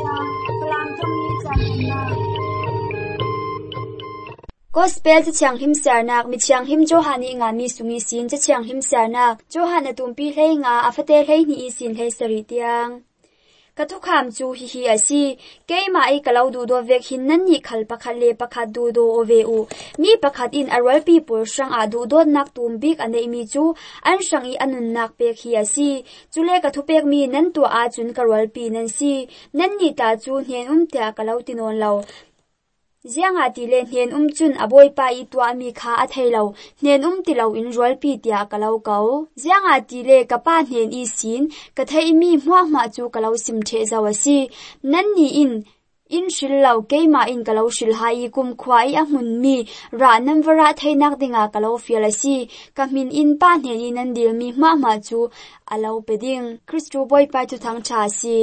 kalam thami channa Gospel cha chang him sarnak mi chang him Johani nga mi sungi sin cha chang him sarnak Johan atumpi hlei nga afate hlei ni sin hlei sari tiang Katukham chu hi asi keima ai kalau du do vek hin nan ni khal pakhat le pakhat du do ove u mi pakhat in arwal pi pur sang a du do nak tum bik anei mi chu an sang I anun nak pek hi asi chule kathu pek mi nan tu a chun karwal pi nan si nan ni ta chu hnen ta kalau tinon lo Ziang ati le hnen chun aboi pa I tua mi kha a thailo hnen ti lo in rol pi tia kalau kau Ziang ati le kapa hnen I sin ka thai mi hma chu kalau sim the zawasi nan ni in shil lau keima in kalau shil hai kum khwai a mun mi ra nam wara thainak dinga kalau fialasi kamin in pa hnen in an dil mi hma chu alo peding Christo boy pa tu thang cha si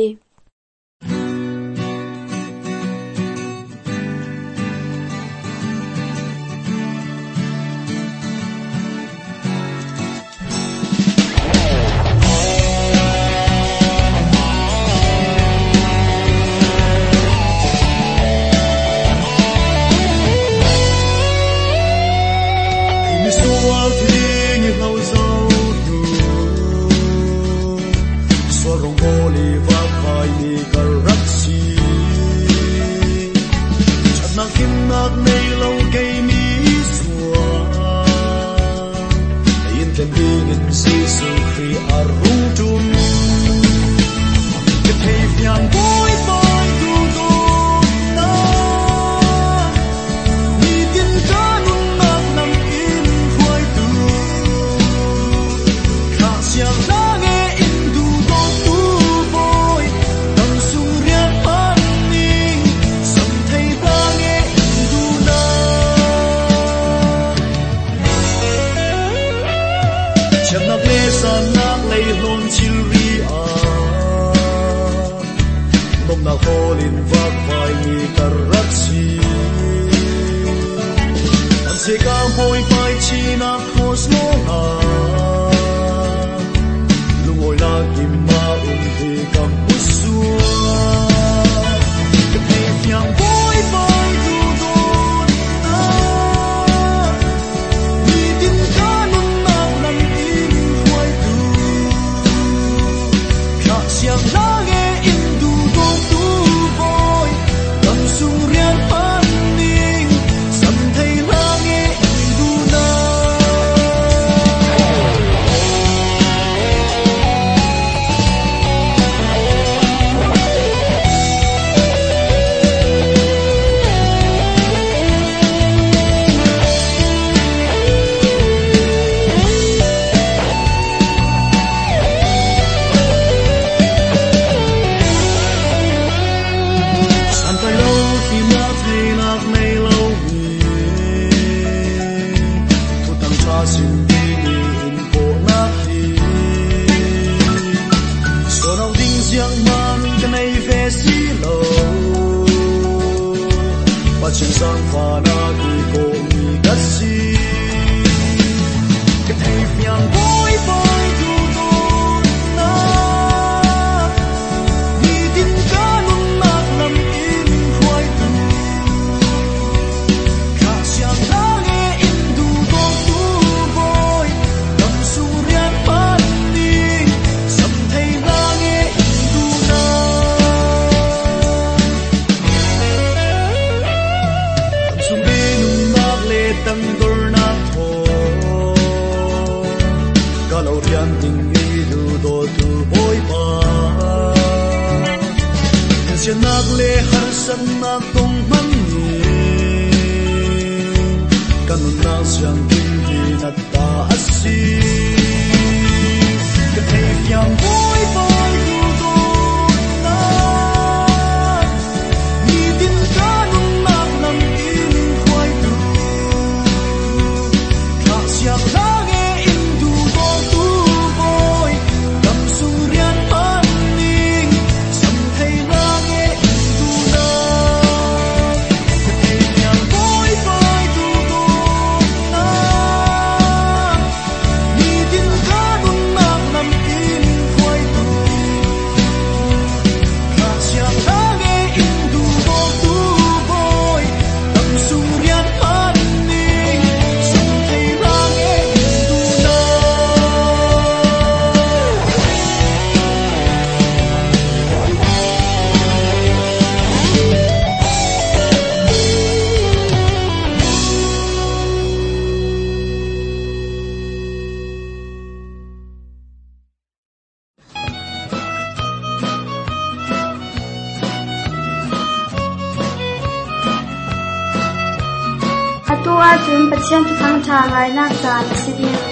จุนปัจเจียนทุกทางทางไงนักจานสิเดียว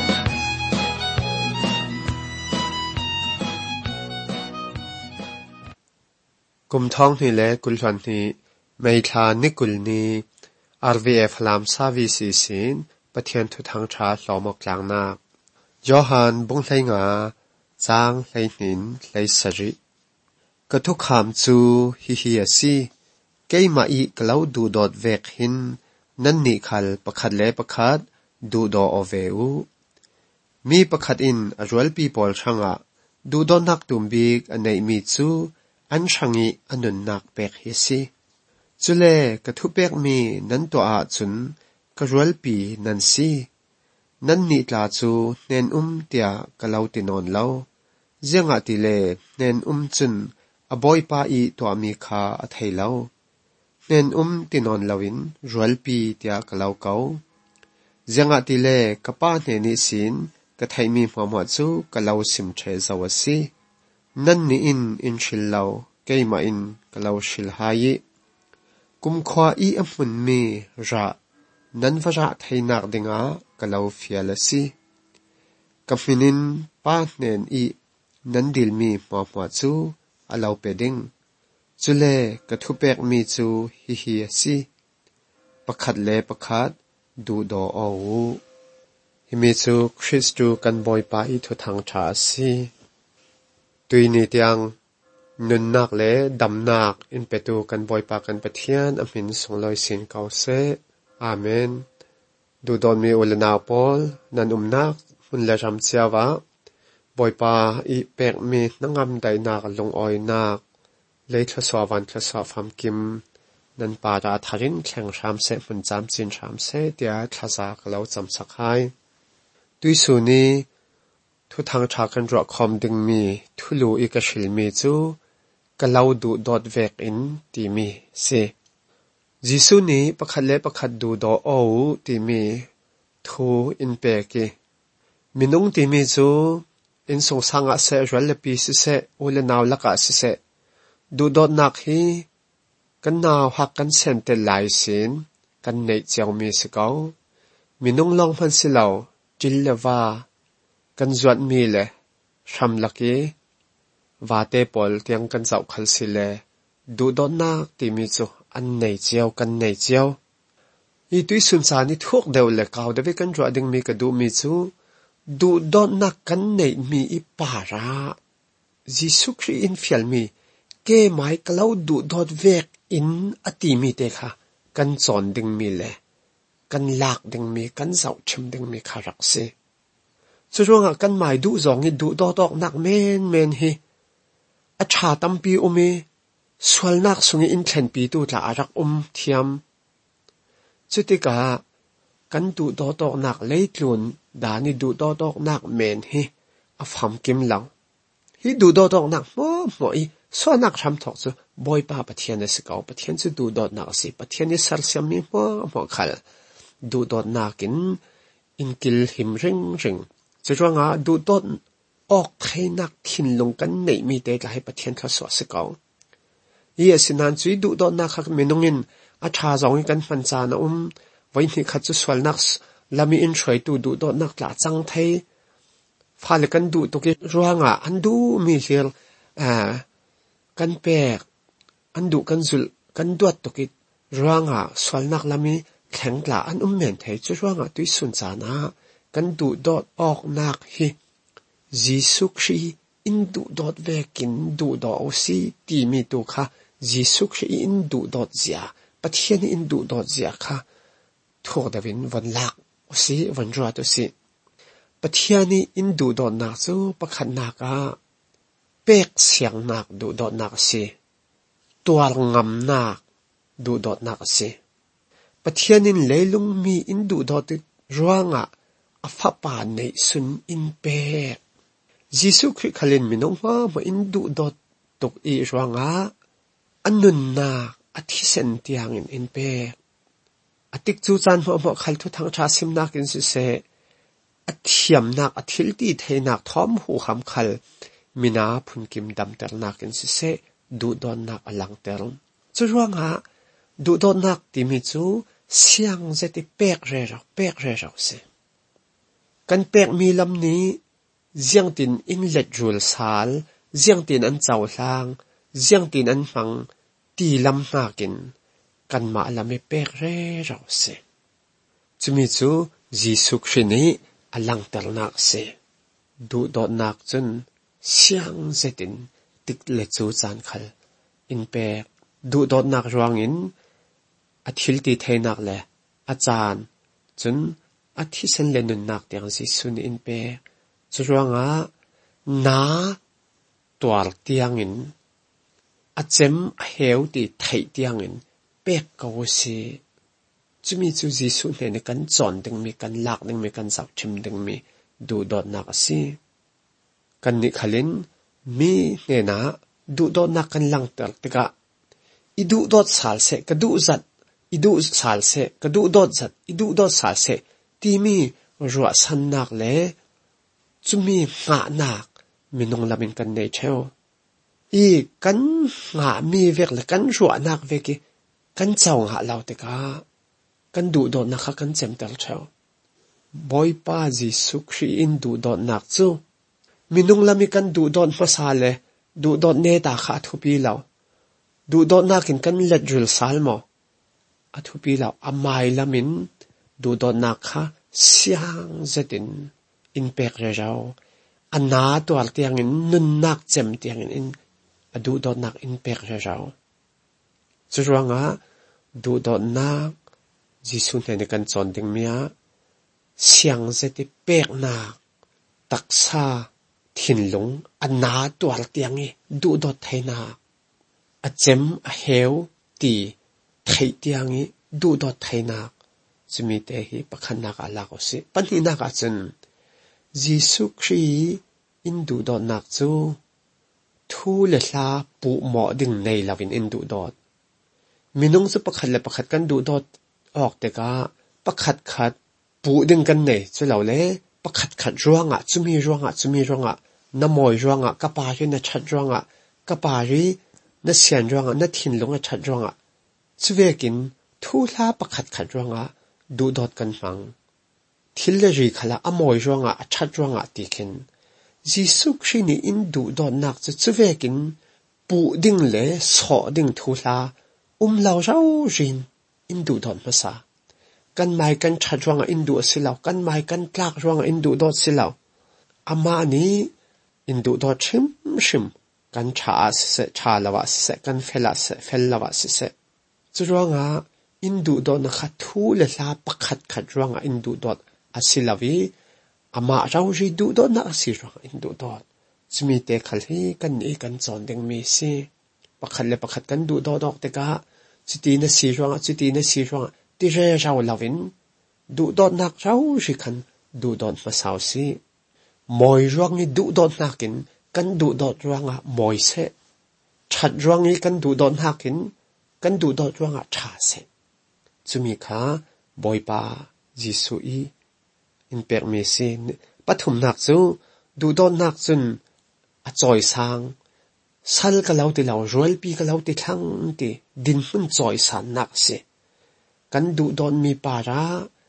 กุมท้องนี่แหละกุลวันนี้ไม่ทานิกุลนี้ RVF ลามซาวิซีสินปะเทียนทุกทางชาหลอมกลางนายอหันบุงไหลงาจางไหลนินไหลสริกะทุกคำจูฮิฮิยซีเกยมาอีกล่าวดูดอดเวกหินนั่นนี่ขัลประคัดเล่ประคัดดูดอเวอูมีประคัดอินอจวลปีปอลช่างะดูดอนักตุมบิกอันในมีจูอันช่างอีอันนุนนักเปกฮิซีจุเลกะทุเปกมีนั่นตัวอาจุนกะจวลปีนั่นซีนั่นนี่ตาจูเนนเตียกะลาวตินอนเล่าเจียงอาติเลเนนจุนอบอยปาอีตัวมีคาอัทไฮเล่าเนนตินอนลาวินจวลปีเตียกะลาวเกาเจียงอาติเลกะป้าเนนิสินกะไทมีหัวหมวดจูกะลาวสิมเชซาวซีนั่นนี่อินชิลลาวเกยมาอินกะลาวชิลหายกุมควาอีอัมมุนมีระนั่นวระไทนักดิงากะลาวฟิยาลซีกับมินินป้าเนนอีนั่นดิลมีหัวหมวดจูอลาวเปดิงจุเลกะทุเปกมีจูฮิฮิยซีประคัดเลประคัดดูดอเอาฮิมีจูคริสตูกันบอยปาอีทุทางชาซีตุยนี่เตียงนุนนักเลดำนักอินเปตูกันบอยปากันปะเทียนอมินส่งลอยสินเกาเซอาเมนดูดอนมีอุลนาปอลนันนักมุนเลจำเสียวะบอยปาอีเปกมีนังงำไดนักลงออยนักเลยทศวันทศฟามกิมนันปาราทารินแข่งชามเซมุนจำจินชามเซเดียทศากเราจำสักให้ด้วยส่วนนี้ทุกทางชากันรอคอมดึงมีทุลูอีกชิลมีจูกะลาวดูดอดเวกอินตีมีเซจิสุนี้ประคัดเล่ประคัดดูดอเอาตีมีทูอินเปกีมินุงตีมีจูอินสงสังอาเซจวลเลปีสิเซอุเลนาวลักอาสิเซดูดอดนักฮีกันนาวหักกันเซนเตลายสินกันเนจเจียวมีสิเกามินุงลองพันสิเหลาจิลเลวากันจวดมีเลชัมลักีวาเตปอลเตียงกันเจ้าขัลสิเลดูดอดนักตีมีจูอันเนจเจียวกันเนจเจียวอีตุยสุนสานิทุกเดวเลกาวเดวิกันจวดดึงมีกระดูมีจูดูดอนักกันเนจมีอีปาระจิสุครีอินฟิลมีเกไม้กล่าวดูดอดเวกอินอติมีเตค่ะกันสอนดึงมีเลกันลากดึงมีกันเจ้าชิมดึงมีคารักเซสุดว่ากันหมายดูจองดูดอดอกนักเมนฮีอาชาตัมปีมีสวลนักสุงอินเทนปีดูจะอารักเทียมสุดที่กะกันดูดอดอกนักเลยตุนดานี่ดูดอดอกนักเมนฮีอฟามกิมหลังฮีดูดอดอกนักหมออีส่วนนักทำถกจูบอยป้าปะเทียนสิเกาปะเทียนจะดูดอดนักสิปะเทียนนี่สัรเสียมีหมอขัลดูดอดนักอินกิลหิมริงจะว่างาดูดอดออกให้นักทินลงกันในมีเตจะให้ปะเทียนเขาสวดสิเกายี่สินันจุยดูดอดนักขักเมนงินอาชาจองกันฟันจานะไว้ที่ขัดจะสวดนักลามีอินช่วยดูดอดนักหลาจังไทยฟ้าเล็กันดูตุกิร่วงอันดูมีเสียกันเปกอันดูกันจุลกันดวดตุกิร่วงสวลนักลามีแข็งกล้าอันเมนเทจะร่วงตุยสุนจานะกันดูดอดออกนักฮีจิสุครีอินดูดอดเวกินดูดอซีตีมีตุค่ะจิสุครีอินดูดอดเสียปะเทียนอินดูดอดเสียค่ะทั่วเดวินวันลักซีวันรัวตุซีปะเทียนอินดูดอดนักจูปะขันนักเปกเสียงนักดูดอดนักสิตัวงำนักดูดอดนักสิปะเทียนินเลยลุงมีอินดูดอดร่วงอฟ้าป่าในสุนอินเปกยิสุคริขลินมินงว่ามาอินดูดอดตกอีร่วงอันนุนนักอธิเซนเตียงอินเปกอติกจูจันหัวหมอกขัลทุทางชาซิมนักอินสิเซอธิยมนักอธิลตีเทนักทอมหูคำขัลมินาพุนกิมดำเตอร์นักอินสิเซดูดอนนักอลังเตอร์จะร่วงดูดอนนักที่มีจู siang zeti pek re rau se kan pek mi lam ni ziang tin in let rul sal ziang tin an chau hlang ziang tin an hmang ti lam hnakin kan ma lami pek re rau se chumi chu Jisu Khrini alang tel nak se du dot nak chun siang zetin tik le chu chan khal in pek du dot nak ruang in athil ti thainak le achan chun athi sen le nun nak tiang Jisu ni in pek chu ruanga na twar tiang in achem heu ti thai tiang in pek ka si chumi chu Jisu ne kan chon ding mi kan lak ding mi kan sak thim ding mi du dot nak si kan ni khalin mi ne na du dot nak kan lang tar tika i du dot sal se ka du zat i du sal se ka du dot zat i du dot sal se ti mi ruwa san nak le chumi nga nak minung lamin kan nei cheu i kan nga mi vek le kan ruwa nak veki kan chaw nga law tika kan du dot nak kan chem tel cheu boy pa Jisu Khrih in du dot nak chu minung lami kan du dot masale du dot ne ta kha thupi law du dot nakin kan let rul salmo athupi law amai lamin du dot nak kha siang zetin in pek re rau ana to al tiang in nun nak chem tiang in adu dot nak in pek re rau churuanga du dot nak Jisu ne kan chon ding mia siang zeti pek nak taksa thinlung ana to al tiang e du dot thaina achem a heu ti thai tiang e du dot thaina chumi te hi pakhanna ka la ko si panina ka chen Jisu Khrih in du dot nak chu thu le hla pu mo ding nei lovin in du dot minung chu pakhat le pakhat kan du dot ok te ka pakhat khat pu ding kan nei chu lo le pakhat khat ruanga chumi ruanga na moi ruanga ka pa ri na chat ruanga ka pa ri na sian ruanga na thinlung a chat ruanga chuvekin thu hla pakhat khat ruanga du dot kan hmang thil le ri khala a moi ruanga a chat ruanga tikin Jisu Khrih ni in du dot nak chuvekin pu ding le so ding thu hla law rau rin in du dot masa kan mai kan chat ruanga in du silaw kan mai kan tlak ruanga in du dot silaw ama ni in du dot shim kan cha se cha lawa se kan fel lawa se churuanga in du dot na kha thu le hla pakhat khat ruanga in du dot asilawi ama rau ri du dot na asi ruanga in du dot chumi te khal hi kan ni kan chon ding mi si pakhat le pakhat kan du dot ok te ka chuti na si ruanga ti re rau lovin du dot nak rau ri khan du dot masaw si moi ruang ni du dot nakin kan du dot ruanga moi se chat ruang ni kan du dot nakin kan du dot ruanga tha se chumi kha boipa Jisu i in pek me sin pathum nak chu du dot nak chun a choi sang sal ka lau ti lau royal pi ka lau ti thang ti din hun choi san nak se kan du dot mi para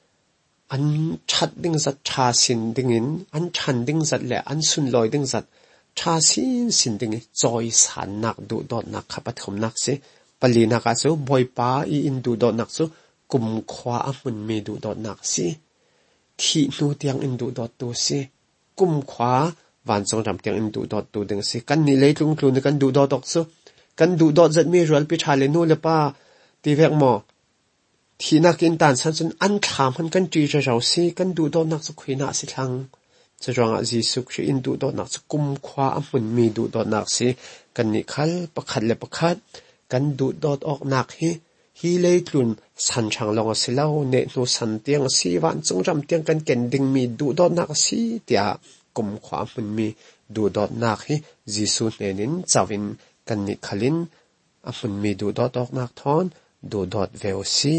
an chat ding zat tha sin ding in an chan ding zat le an sun loi ding zat tha sin ding choi san nak du dot nak kha pathum nak se palina ka chu boipa i in du dot nak chu kum khwa a mun me du dot nak si thi nu tiang in du dot tu si kum khwa van song ram tiang in du dot tu ding si kan ni leitlung tlu ni kan du dot ok chu kan du dot zat mi rual pi thale nu le pa ti vek mo thi nak in tan san chun an tham han kan ti ra rau si kan du dot nak chu khuina si thlang chawanga Jisu Khrih in du dot nak chu kum khwa a mun mi du dot nak si kan ni khal pakhat le pakhat kan du dot ok nak hi leitlun san chang long asilaw ne nu san tiang si wan chung ram tiang kan ken ding mi du dot nak si tia kum khwa mun mi du dot nak hi Jisu nenin chawin kan ni khalin a mun mi du dot ok nak thon du dot veo si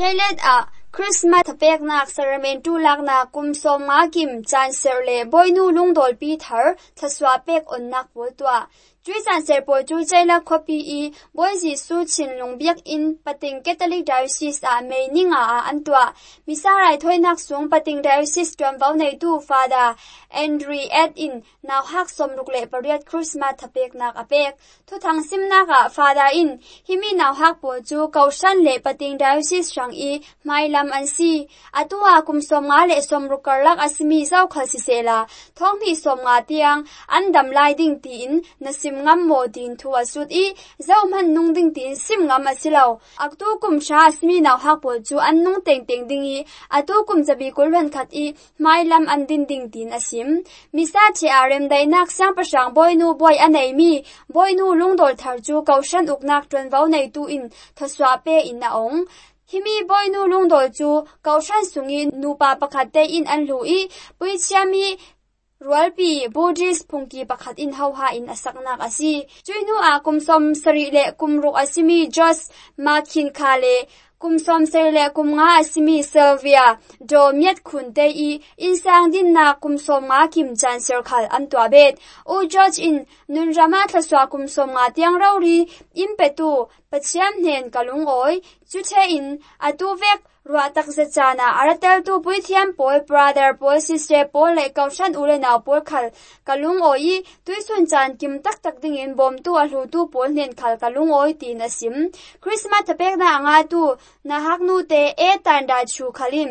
Thailand Christmas thapek nak saramen tu lak na kumsom nga kim chan serle boinu lungdol pi thar thaswa pek onnak poltwa chui chan ser po chu chaila khopi I boy Jisu chin lungbiak in pating Catholic Diocese meininga antwa misarai thoinak sung pating Diocese twam vau nei tu Father Andrew add in naw hak somruk le pariat Christmas thapek nak apek thu thang simnak Father in himi naw hak po chu kaushan le pating Diocese rang I mailam ansi atua kumsom nga le somruk karlak asimi zau khalsi sela thongmi som nga tiang andam lai ding ti in nasim ngam mo din thu asut I zau man nung ding tin sim ngam asilaw aktu kum sha asmi naw hak po chu an nung teng teng ding I atu kum jabi kulwan khat I mailam an din ding tin asim misa che arem dainak sang pasang boinu boy anei mi boinu lungdol thar chu kaushan uknak tron vau nei tu in thaswa pe in na ong himi boinu lungdol chu kaushan sungi nupa pakhate in an lui puichiami Rualpi Buddhist pungki pakhat in hauha in asaknak asi chuinu kumsom sari le kumruk asimi Jos Makin Khale kumsom sari le kumnga asimi Sylvia do miat khunte I insang din na kumsom nga kim chan ser khal antwa bet o George in nunrama thaswa kumsom nga tiang rauri impetu pachiam nen kalung oi chuche in atu vek ruatak zachana aratel tu puithiam pol brother pol sister pol le kaushan ule naw pol khal kalung oi tuisun chan kim tak tak ding in bom tu alu tu pol nen khal kalung oi tin asim Christmas tapek na anga tu na haknu te e tanda chu khalim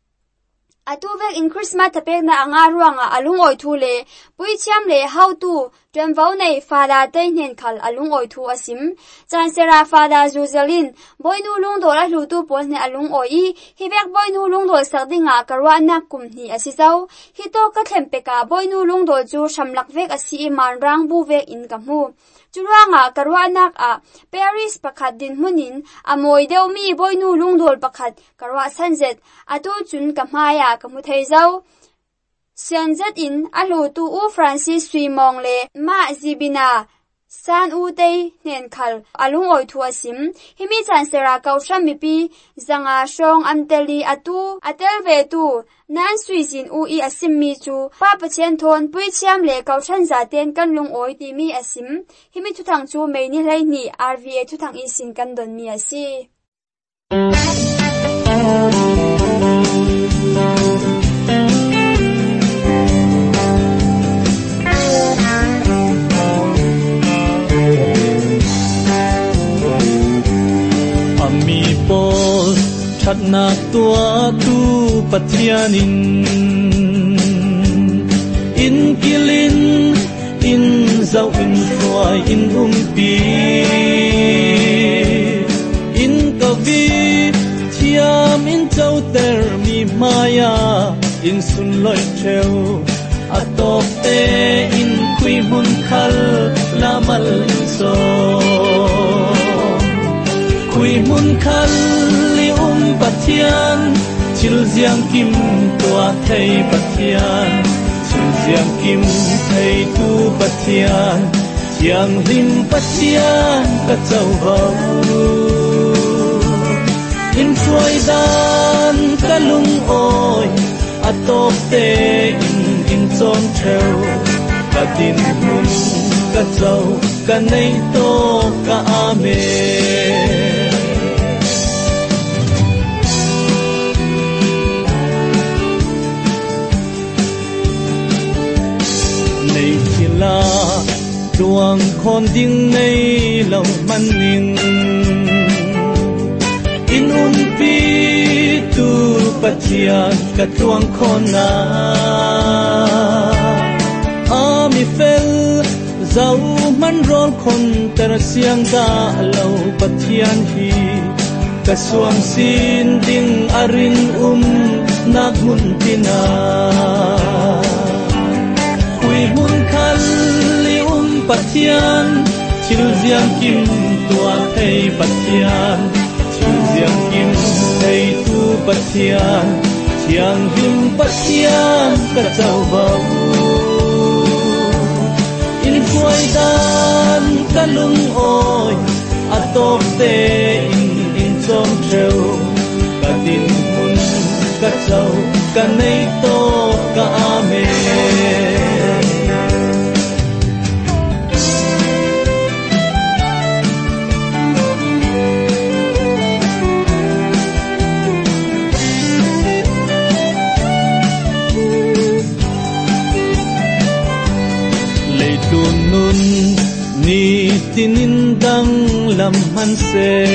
atuvek in Christmas tapek na anga ruanga alung oi thu le puichiam le how to twem vau nei Father te nen khal alung oi thu asim chan sera Father Juzalin boinu lungdol a hlu tu pol ne alung oi hibek boinu lungdol sakdinga karwa na kum ni asizau hito ka thempeka boinu lungdol chu shamlak vek asi manrang bu vek in kamu churanga karwa nak Paris pakhat din munin amoi deu mi boinu lungdol pakhat karwa sanjet atu chun kamaya kamu theizau sianjat in alu tu u Francis Suimong le ma Zibina san u te nen khal alung oi thu asim himi chan sera kausha mipi zanga shong amteli atu atel ve tu nan suijin u I asim mi chu pa pachen thon puichiam le kaushan za ten kan lung oi ti mi asim himi thu thang chu meini hlai ni RVA thu thang I sin kan don mi asi Thật na tua tu pathianin in kilin in zau in khoai in pi in kavi thiam in chau ter mi maya in sun loi treo atop te in kui mun khal lamal so kui mun khal Pathian chil ziang kim tua thei Pathian chil ziang kim thei tu Pathian chiang lim Pathian ka chau hau in chuai dan ka lung oi atop te in chon theu ka tin hun ka chau ka nei to ka amen Duang khon ding nei lâu man ning in pi tu pathian ka tuang khon na ami fel zau man rol khon ter siang ka lo pathian hi ka suang sin ding arin na gun tina kui mun khal Pathian chil ziang kim tua thei Pathian chil ziang kim thei tu Pathian chiang lim Pathian ka chau bau in kuai dan ka lung oi atop te in chom treu ka châu cả nay to cả amen lệ tuôn nun ni tinin dang lam han se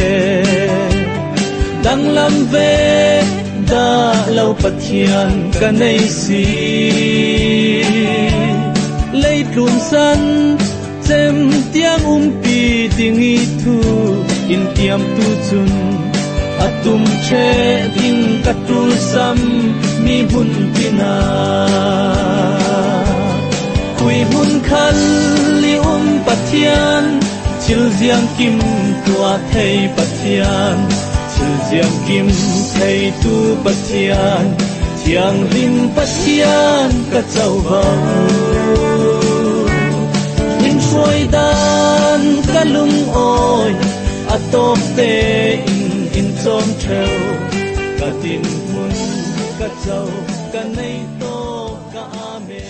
dang lam ve da lau pathian ka nei si lei tlun san chem tiang pi tingi thu in tiam tu chun atum che ding katul sam mi bun pina kui hun khal li pathian chil jiang kim tua thei pathian chil jiang kim thei tu pathian thiang rin pathian ka chau ba in soi dan ka lung oi atop te in chom theu ka tin hun ka chau ka nei to ka ame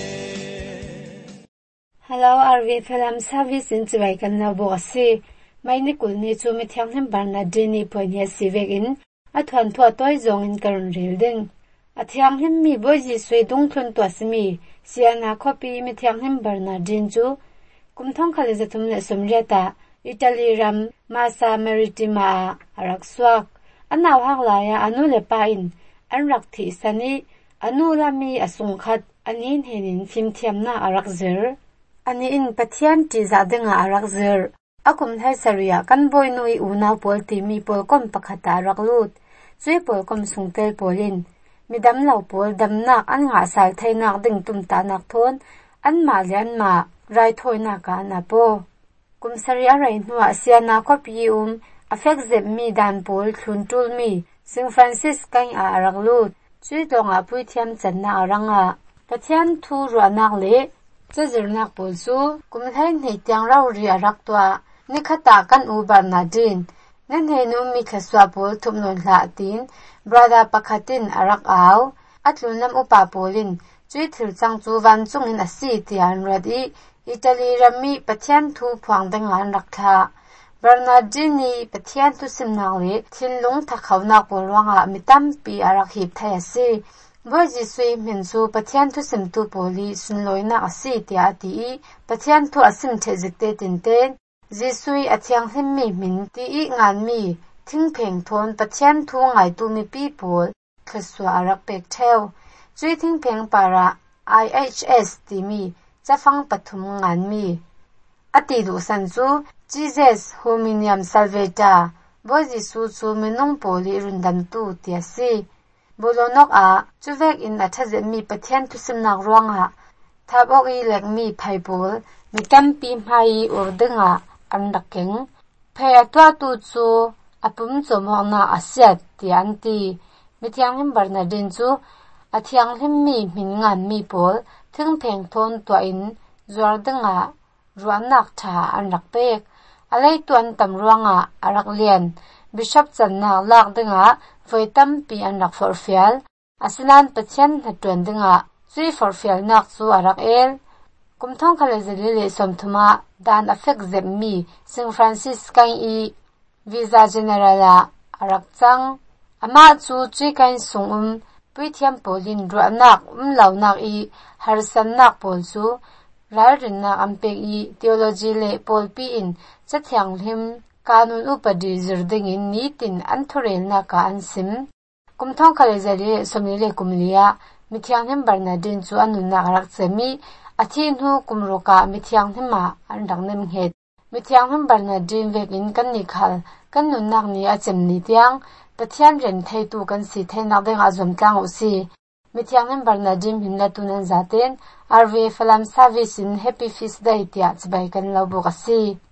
Hello, RV Film Service in Chivai kan na boxi. Mai ni kulni chu mi thiang hem barna dini poinia sivek in athuan thua toy zong in karon ril ding. A thiang hem mi boji sui dung thun to simi siana copy mi thiang hem barna din chu kumthong khale zathum le somreta Italy ram Masa Maritima arak swak anaw hang la ya anu le pa in anrak thi sani anu lami asung khat anin henin phim thiam na arak zer ani in pathian ti za denga arak zer akum thai saria kan boy nui una pol ti mi pol kom pakhata rak lut chui pol kom sungtel polin midam lau pol dam nak an nga sal thai nak ding tum ta nak thon an ma lian ma rai thoi na ka na po kum saria rai nuwa siana copy afek zep mi dan pol thun tul mi St. Francis kan a arak lut chui donga pui thiam chan na aranga pathian thu ro nak le Zazirnak polsu, kumthai nei tiang rau ri arak tua, nikhata kan ubar na din. Nanhei nu mi khaswa pol thumnon la tin, brother pakhatin arak aw, atlunam upa polin, chui thil chang chu van chungin asi tian radi, Italy rami pathian thu phuang dengan rakha. Bernardini pathian tu simnang le, thinlung thakhaw polwanga mitam pi arak hip thai asi. Boy jisui minsu pathian tu simtu poli sunloina asi tia ti pathian tu asim thezikte tinten jisui athiang himmi min ti ngan mi thingpheng thon pathian thu ngai tu mi pi pol khaswa arak pek theu chui thingpheng para IHS ti mi chafang pathum ngan mi ati du sanchu Jesus hominium salvata boy jisu chu minung poli rundam tu ti asi Bolonok a chuvek in athaze mi pathian tu simnak ruanga thabok I lek mi phaipol mitam pi mai urdenga andakeng phai atwa tu chu apum chomona asiat ti anti mithiang him barna din chu athiang him mi mingan mi pol thingpheng thon to in zuardenga ruanak tha anrakpek alai tuan tam ruanga arak lian bishop channa lak denga voitam pi anak forfial asinan pathian hatuen denga chui forfial nak chu arak el kumthong khale zeli somthuma dan afek zemmi St. Francis kan I visa generala arak chang ama chu chui kan sungum puithiam polin ruanak launak I harsan nak pol chu rarin na ampek I theology le pol pi in chathyang him kanun upadi zirdingin nitin anthorel na ka ansim kumthong khale zali somile kumlia mithiang hem barna din chu anun na rak chemi athin hu kumroka mithiang hema andang nem het mithiang hem barna din vekin kan ni khal kan nun nak ni achem ni tiang pathian ren thei tu kan si thei na deng azom tlang usi mithiang hem barna din hinna tunan zaten RV Film Service in Happy Feast Day tia chbai kan lo bokasi